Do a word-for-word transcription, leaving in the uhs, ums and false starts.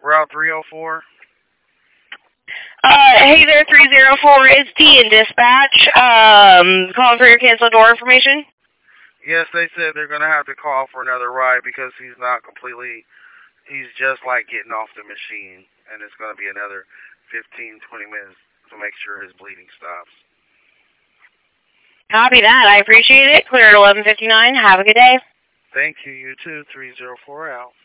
Route three oh four. Uh, hey there, three oh four, it's T in dispatch. Um, calling for your canceled door information. Yes, they said they're going to have to call for another ride because he's not completely, he's just like getting off the machine. And it's going to be another fifteen, twenty minutes to make sure his bleeding stops. Copy that. I appreciate it. Clear at eleven fifty-nine. Have a good day. Thank you. You too. three oh four out.